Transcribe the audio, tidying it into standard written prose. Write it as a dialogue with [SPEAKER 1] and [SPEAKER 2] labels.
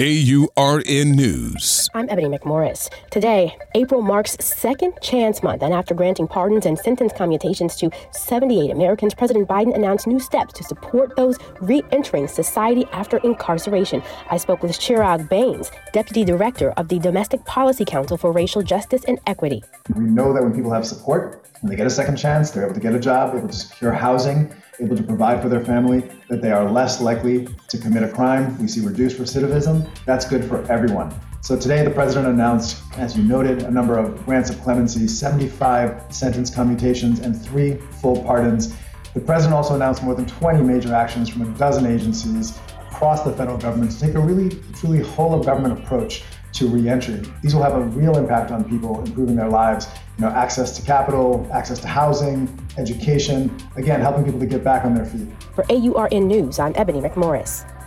[SPEAKER 1] AURN News.
[SPEAKER 2] I'm Ebony McMorris. Today, April marks Second Chance Month, and after granting pardons and sentence commutations to 78 Americans, President Biden announced new steps to support those re-entering society after incarceration. I spoke with Chirag Bains, Deputy Director of the Domestic Policy Council for Racial Justice and Equity.
[SPEAKER 3] We know that when people have support, when they get a second chance, they're able to get a job, able to secure housing, able to provide for their family, that they are less likely to commit a crime. We see reduced recidivism. That's good for everyone. So today, the president announced, as you noted, a number of grants of clemency, 75 sentence commutations, and 3 full pardons. The president also announced more than 20 major actions from a dozen agencies across the federal government to take a really, truly whole-of-government approach to reentry. These will have a real impact on people, improving their lives. Access to capital, access to housing, education, again, helping people to get back on their feet.
[SPEAKER 2] For AURN News, I'm Ebony McMorris.